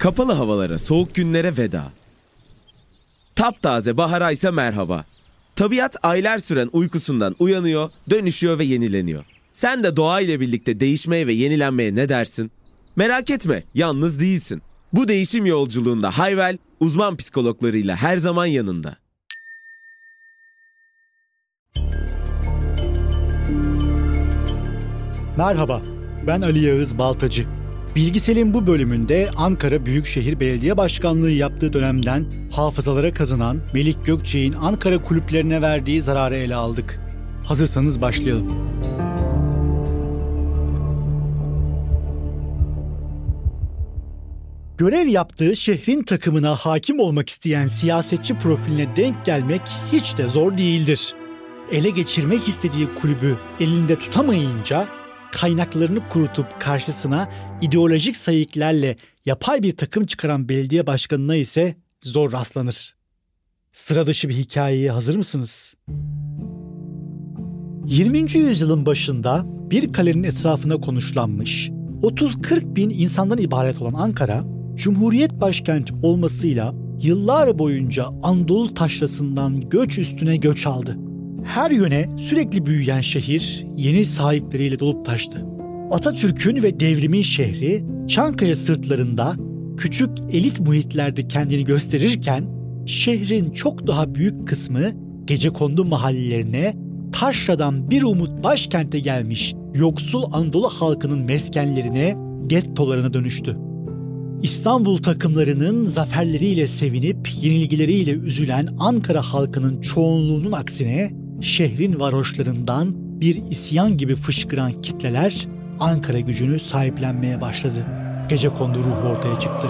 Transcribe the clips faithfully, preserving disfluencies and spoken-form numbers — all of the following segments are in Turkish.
Kapalı havalara, soğuk günlere veda. Taptaze bahara ise merhaba. Tabiat aylar süren uykusundan uyanıyor, dönüşüyor ve yenileniyor. Sen de doğayla birlikte değişmeye ve yenilenmeye ne dersin? Merak etme, yalnız değilsin. Bu değişim yolculuğunda Hayvel, uzman psikologlarıyla her zaman yanında. Merhaba, ben Ali Yağız Baltacı. Bilgisel'in bu bölümünde Ankara Büyükşehir Belediye Başkanlığı yaptığı dönemden hafızalara kazınan Melik Gökçek'in Ankara kulüplerine verdiği zararı ele aldık. Hazırsanız başlayalım. Görev yaptığı şehrin takımına hakim olmak isteyen siyasetçi profiline denk gelmek hiç de zor değildir. Ele geçirmek istediği kulübü elinde tutamayınca kaynaklarını kurutup karşısına ideolojik sayıklarla yapay bir takım çıkaran belediye başkanına ise zor rastlanır. Sıra dışı bir hikayeye hazır mısınız? yirminci yüzyılın başında bir kalenin etrafına konuşlanmış, otuz kırk bin insandan ibaret olan Ankara, Cumhuriyet başkenti olmasıyla yıllar boyunca Anadolu taşrasından göç üstüne göç aldı. Her yöne sürekli büyüyen şehir yeni sahipleriyle dolup taştı. Atatürk'ün ve devrimin şehri Çankaya sırtlarında küçük elit muhitlerde kendini gösterirken şehrin çok daha büyük kısmı gecekondu mahallelerine, taşradan bir umut başkente gelmiş yoksul Anadolu halkının meskenlerine, gettolarına dönüştü. İstanbul takımlarının zaferleriyle sevinip yenilgileriyle üzülen Ankara halkının çoğunluğunun aksine şehrin varoşlarından bir isyan gibi fışkıran kitleler Ankara gücünü sahiplenmeye başladı. Gecekondu ruhu ortaya çıktı.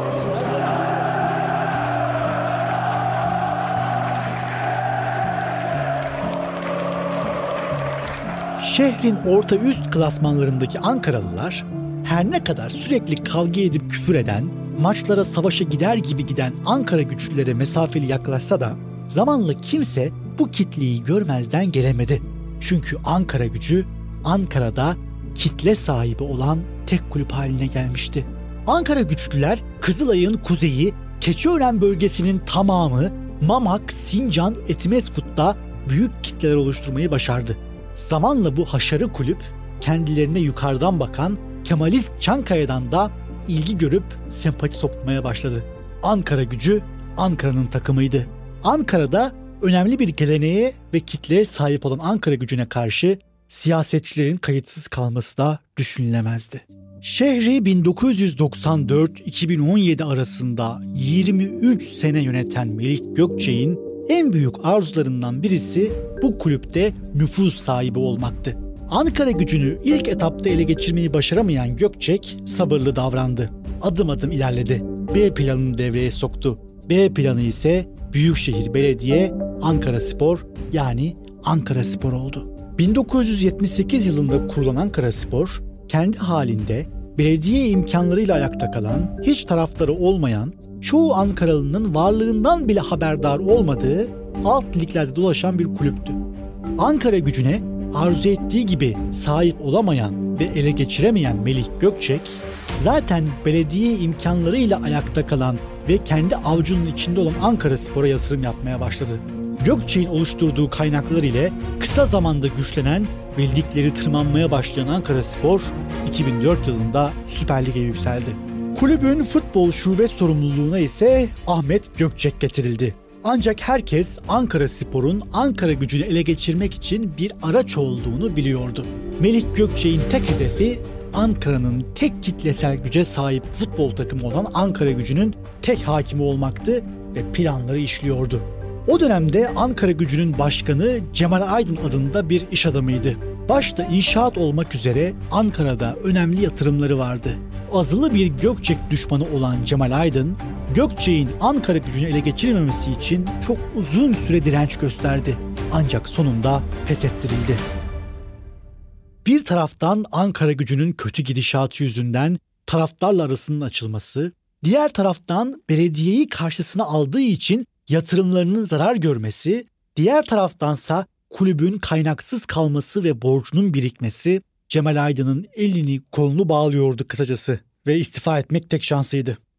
Şehrin orta üst klasmanlarındaki Ankaralılar her ne kadar sürekli kavga edip küfür eden, maçlara savaşa gider gibi giden Ankara güçlülere mesafeli yaklaşsa da zamanla kimse bu kitleyi görmezden gelemedi. Çünkü Ankara gücü Ankara'da kitle sahibi olan tek kulüp haline gelmişti. Ankara güçlüler Kızılay'ın kuzeyi, Keçiören bölgesinin tamamı, Mamak, Sincan, Etimeskut'ta büyük kitleler oluşturmayı başardı. Zamanla bu haşarı kulüp kendilerine yukarıdan bakan Kemalist Çankaya'dan da ilgi görüp sempati toplamaya başladı. Ankara gücü Ankara'nın takımıydı. Ankara'da önemli bir geleneğe ve kitleye sahip olan Ankara gücüne karşı siyasetçilerin kayıtsız kalması da düşünülemezdi. Şehri bin dokuz yüz doksan dört iki bin on yedi arasında yirmi üç sene yöneten Melik Gökçek'in en büyük arzularından birisi bu kulüpte nüfuz sahibi olmaktı. Ankara gücünü ilk etapta ele geçirmeyi başaramayan Gökçek sabırlı davrandı. Adım adım ilerledi. B planını devreye soktu. B planı ise Büyükşehir Belediye Ankaraspor yani Ankaraspor oldu. bin dokuz yüz yetmiş sekiz yılında kurulan Ankaraspor, kendi halinde belediye imkanlarıyla ayakta kalan, hiç taraftarı olmayan, çoğu Ankaralı'nın varlığından bile haberdar olmadığı alt liglerde dolaşan bir kulüptü. Ankara gücüne arzu ettiği gibi sahip olamayan ve ele geçiremeyen Melik Gökçek, zaten belediye imkanlarıyla ayakta kalan ve kendi avucunun içinde olan Ankaraspor'a yatırım yapmaya başladı. Gökçek'in oluşturduğu kaynaklar ile kısa zamanda güçlenen ve ligleri tırmanmaya başlayan Ankaraspor, iki bin dört yılında Süper Lig'e yükseldi. Kulübün futbol şube sorumluluğuna ise Ahmet Gökçek getirildi. Ancak herkes Ankaraspor'un Ankara gücünü ele geçirmek için bir araç olduğunu biliyordu. Melik Gökçek'in tek hedefi Ankara'nın tek kitlesel güce sahip futbol takımı olan Ankara gücünün tek hakimi olmaktı ve planları işliyordu. O dönemde Ankara gücünün başkanı Cemal Aydın adında bir iş adamıydı. Başta inşaat olmak üzere Ankara'da önemli yatırımları vardı. Azılı bir Gökçek düşmanı olan Cemal Aydın, Gökçek'in Ankara gücünü ele geçirmemesi için çok uzun süre direnç gösterdi. Ancak sonunda pes ettirildi. Bir taraftan Ankara gücünün kötü gidişatı yüzünden taraftarla arasının açılması, diğer taraftan belediyeyi karşısına aldığı için yatırımlarının zarar görmesi, diğer taraftansa kulübün kaynaksız kalması ve borcunun birikmesi Cemal Aydın'ın elini kolunu bağlıyordu kısacası ve istifa etmek tek şansıydı.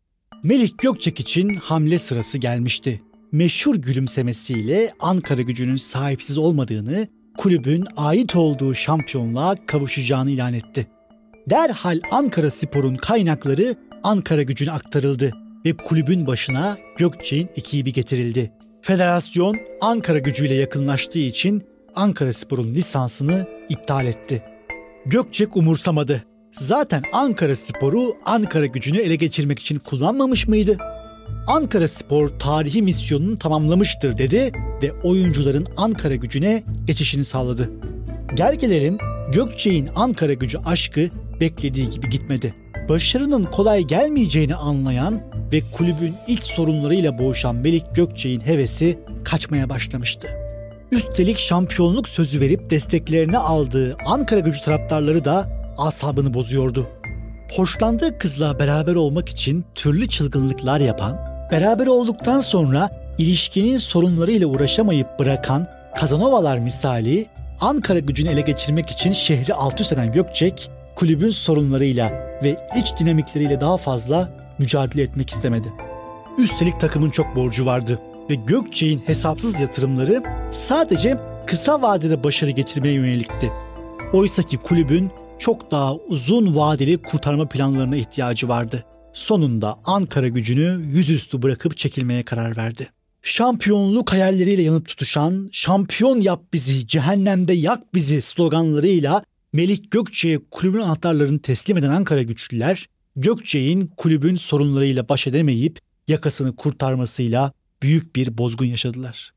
Melih Gökçek için hamle sırası gelmişti. Meşhur gülümsemesiyle Ankaragücü'nün sahipsiz olmadığını, kulübün ait olduğu şampiyonluğa kavuşacağını ilan etti. Derhal Ankaraspor'un kaynakları Ankaragücü'ne aktarıldı ve kulübün başına Gökçek'in ekibi getirildi. Federasyon Ankaragücü ile yakınlaştığı için Ankaraspor'un lisansını iptal etti. Gökçek umursamadı. Zaten Ankaraspor'u Ankaragücü'nü ele geçirmek için kullanmamış mıydı? Ankaraspor tarihi misyonunu tamamlamıştır dedi ve oyuncuların Ankaragücü'ne geçişini sağladı. Gel gelelim Gökçek'in Ankaragücü aşkı beklediği gibi gitmedi. Başarının kolay gelmeyeceğini anlayan ve kulübün ilk sorunlarıyla boğuşan Melih Gökçek'in hevesi kaçmaya başlamıştı. Üstelik şampiyonluk sözü verip desteklerini aldığı Ankaragücü taraftarları da asabını bozuyordu. Hoşlandığı kızla beraber olmak için türlü çılgınlıklar yapan, beraber olduktan sonra ilişkinin sorunlarıyla uğraşamayıp bırakan Kazanovalar misali Ankaragücü'nü ele geçirmek için şehri alt üst eden Gökçek, kulübün sorunlarıyla ve iç dinamikleriyle daha fazla mücadele etmek istemedi. Üstelik takımın çok borcu vardı ve Gökçek'in hesapsız yatırımları sadece kısa vadede başarı getirmeye yönelikti. Oysaki kulübün çok daha uzun vadeli kurtarma planlarına ihtiyacı vardı. Sonunda Ankaragücü'nü yüzüstü bırakıp çekilmeye karar verdi. Şampiyonluk hayalleriyle yanıp tutuşan, şampiyon yap bizi, cehennemde yak bizi sloganlarıyla Melih Gökçek'e kulübün anahtarlarını teslim eden Ankaragüçlüler, Gökçek'in kulübün sorunlarıyla baş edemeyip yakasını kurtarmasıyla büyük bir bozgun yaşadılar.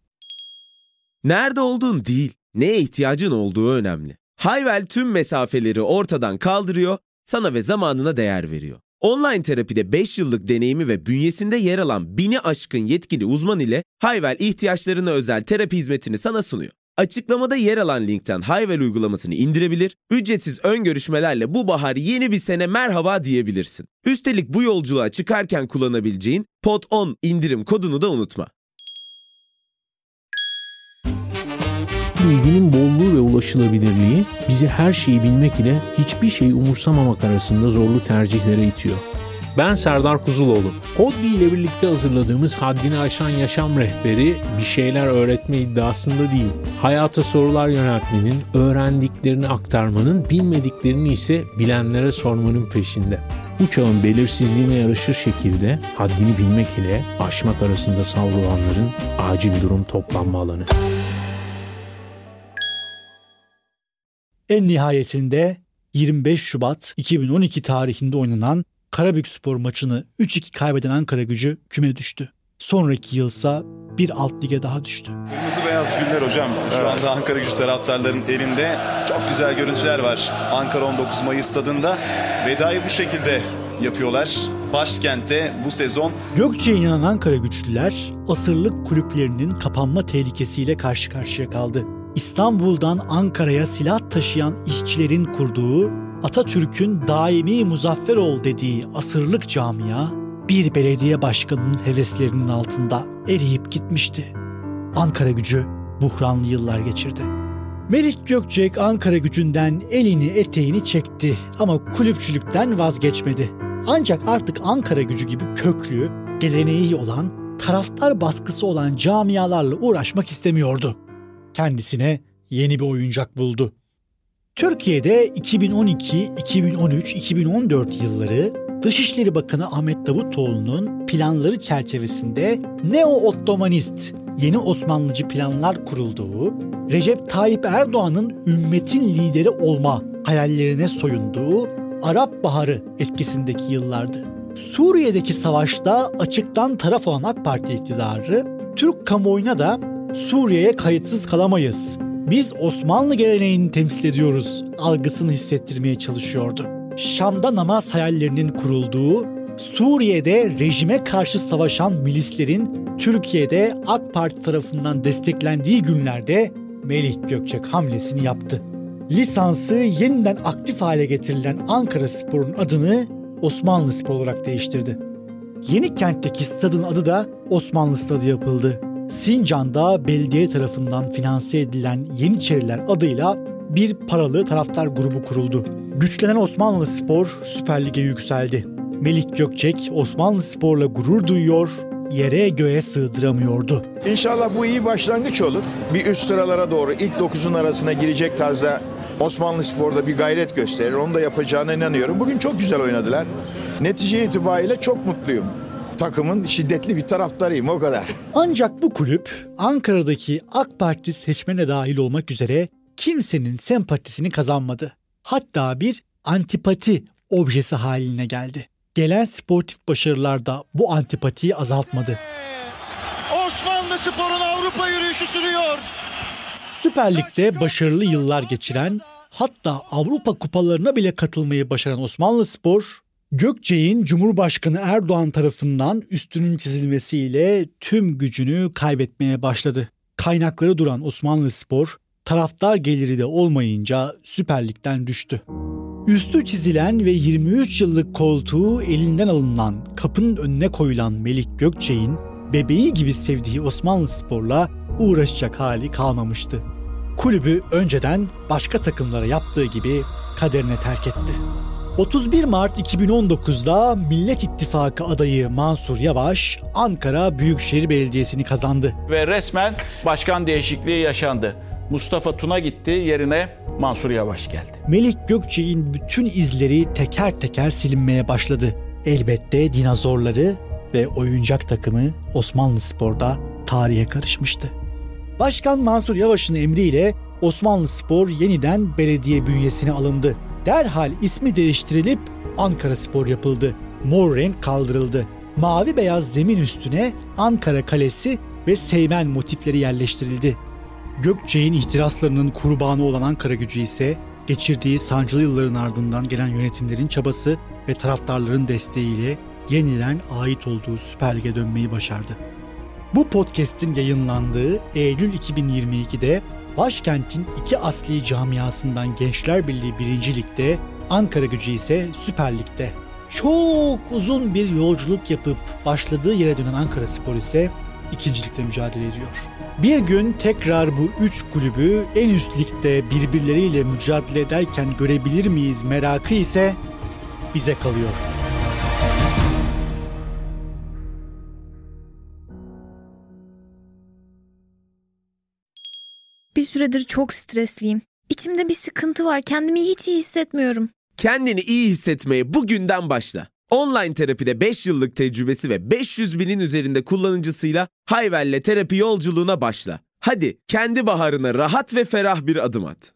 Nerede olduğun değil, neye ihtiyacın olduğu önemli. Hayvel tüm mesafeleri ortadan kaldırıyor, sana ve zamanına değer veriyor. Online terapide beş yıllık deneyimi ve bünyesinde yer alan bini aşkın yetkili uzman ile Hayvel ihtiyaçlarına özel terapi hizmetini sana sunuyor. Açıklamada yer alan linkten Hayvel uygulamasını indirebilir, ücretsiz ön görüşmelerle bu bahar yeni bir sene merhaba diyebilirsin. Üstelik bu yolculuğa çıkarken kullanabileceğin P O D on indirim kodunu da unutma. Bilginin bolluğu ve ulaşılabilirliği bizi her şeyi bilmek ile hiçbir şeyi umursamamak arasında zorlu tercihlere itiyor. Ben Serdar Kuzuloğlu. Podbi ile birlikte hazırladığımız Haddini Aşan Yaşam Rehberi bir şeyler öğretme iddiasında değil. Hayata sorular yöneltmenin, öğrendiklerini aktarmanın, bilmediklerini ise bilenlere sormanın peşinde. Bu çağın belirsizliğine yaraşır şekilde haddini bilmek ile aşmak arasında savrulanların acil durum toplanma alanı. En nihayetinde yirmi beş Şubat iki bin on iki tarihinde oynanan Karabükspor maçını üç iki kaybeden Ankaragücü küme düştü. Sonraki yılsa bir alt lige daha düştü. Kırmızı beyaz güller hocam. Şu evet. anda Ankaragücü taraftarların elinde çok güzel görüntüler var. Ankara on dokuz Mayıs stadında vedayı bu şekilde yapıyorlar. Başkentte bu sezon. Gökçek'e inanan Ankaragüçlüler asırlık kulüplerinin kapanma tehlikesiyle karşı karşıya kaldı. İstanbul'dan Ankara'ya silah taşıyan işçilerin kurduğu, Atatürk'ün daimi muzaffer ol dediği asırlık camia bir belediye başkanının heveslerinin altında eriyip gitmişti. Ankaragücü buhranlı yıllar geçirdi. Melih Gökçek Ankaragücü'nden elini eteğini çekti ama kulüpçülükten vazgeçmedi. Ancak artık Ankaragücü gibi köklü, geleneği olan, taraftar baskısı olan camialarla uğraşmak istemiyordu. Kendisine yeni bir oyuncak buldu. Türkiye'de iki bin on iki, iki bin on üç, iki bin on dört yılları Dışişleri Bakanı Ahmet Davutoğlu'nun planları çerçevesinde neo-Ottomanist, yeni Osmanlıcı planlar kurulduğu, Recep Tayyip Erdoğan'ın ümmetin lideri olma hayallerine soyunduğu Arap Baharı etkisindeki yıllardı. Suriye'deki savaşta açıktan taraf olan AK Parti iktidarı, Türk kamuoyuna da Suriye'ye kayıtsız kalamayız, biz Osmanlı geleneğini temsil ediyoruz algısını hissettirmeye çalışıyordu. Şam'da namaz hayallerinin kurulduğu, Suriye'de rejime karşı savaşan milislerin Türkiye'de AK Parti tarafından desteklendiği günlerde Melih Gökçek hamlesini yaptı. Lisansı yeniden aktif hale getirilen Ankaraspor'un adını Osmanlıspor olarak değiştirdi. Yenikent'teki stadın adı da Osmanlı Stadı yapıldı. Sincan'da belediye tarafından finanse edilen Yeniçeriler adıyla bir paralı taraftar grubu kuruldu. Güçlenen Osmanlıspor Süper Lig'e yükseldi. Melik Gökçek Osmanlıspor'la gurur duyuyor, yere göğe sığdıramıyordu. İnşallah bu iyi başlangıç olur. Bir üst sıralara doğru ilk dokuzun arasına girecek tarzda Osmanlıspor'da bir gayret gösterir. Onu da yapacağına inanıyorum. Bugün çok güzel oynadılar. Netice itibariyle çok mutluyum. Takımın şiddetli bir taraftarıyım, o kadar. Ancak bu kulüp Ankara'daki AK Parti seçmene dahil olmak üzere kimsenin sempatisini kazanmadı. Hatta bir antipati objesi haline geldi. Gelen sportif başarılar da bu antipatiyi azaltmadı. Osmanlıspor'un Avrupa yürüyüşü sürüyor. Süper Lig'de başarılı yıllar geçiren, hatta Avrupa kupalarına bile katılmayı başaran Osmanlıspor, Gökçek'in Cumhurbaşkanı Erdoğan tarafından üstünün çizilmesiyle tüm gücünü kaybetmeye başladı. Kaynakları duran Osmanlıspor, taraftar geliri de olmayınca Süper Lig'den düştü. Üstü çizilen ve yirmi üç yıllık koltuğu elinden alınan, kapının önüne koyulan Melik Gökçek'in bebeği gibi sevdiği Osmanlıspor'la uğraşacak hali kalmamıştı. Kulübü önceden başka takımlara yaptığı gibi kaderine terk etti. otuz bir Mart iki bin on dokuzda Millet İttifakı adayı Mansur Yavaş Ankara Büyükşehir Belediyesi'ni kazandı. Ve resmen başkan değişikliği yaşandı. Mustafa Tuna gitti, yerine Mansur Yavaş geldi. Melik Gökçek'in bütün izleri teker teker silinmeye başladı. Elbette dinozorları ve oyuncak takımı Osmanlıspor'da tarihe karışmıştı. Başkan Mansur Yavaş'ın emriyle Osmanlıspor yeniden belediye bünyesine alındı. Derhal ismi değiştirilip Ankaraspor yapıldı. Mor renk kaldırıldı. Mavi beyaz zemin üstüne Ankara Kalesi ve Seymen motifleri yerleştirildi. Gökçek'in ihtiraslarının kurbanı olan Ankaragücü ise geçirdiği sancılı yılların ardından gelen yönetimlerin çabası ve taraftarların desteğiyle yeniden ait olduğu Süper Lig'e dönmeyi başardı. Bu podcast'in yayınlandığı Eylül iki bin yirmi ikide başkentin iki asli camiasından Gençler Birliği birinci Lig'de, Ankaragücü ise Süper Lig'de. Çok uzun bir yolculuk yapıp başladığı yere dönen Ankaraspor ise ikincilikte mücadele ediyor. Bir gün tekrar bu üç kulübü en üst ligde birbirleriyle mücadele ederken görebilir miyiz merakı ise bize kalıyor. Bir süredir çok stresliyim. İçimde bir sıkıntı var. Kendimi hiç iyi hissetmiyorum. Kendini iyi hissetmeye bugünden başla. Online terapide beş yıllık tecrübesi ve beş yüz binin üzerinde kullanıcısıyla Hayvel'le terapi yolculuğuna başla. Hadi kendi baharına rahat ve ferah bir adım at.